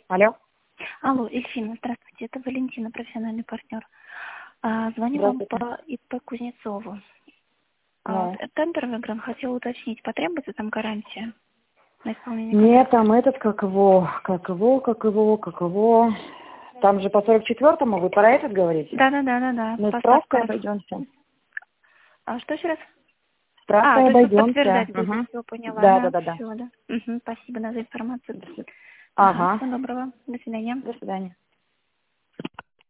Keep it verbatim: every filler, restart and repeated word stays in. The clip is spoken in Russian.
Алло. Алло, Эльфина, здравствуйте, это Валентина, профессиональный партнер. А, звоню вам по ИП Кузнецову. А, Ну. тендер выигран, хотела уточнить, потребуется там гарантия на исполнение? Нет, там этот, как его, как его, как его, как его. Там же по сорок четвёртому, вы про этот говорите? Да, да, да, да, да. Мы Поставка. справкой обойдемся. А что еще раз? Справкой А, то есть вы обойдемся. подтверждать будете, Угу. все поняла, Да, да, да, да, да. все, да. Угу, спасибо, да, за информацию. До свидания. Ага, Ага. всего доброго, до свидания. До свидания.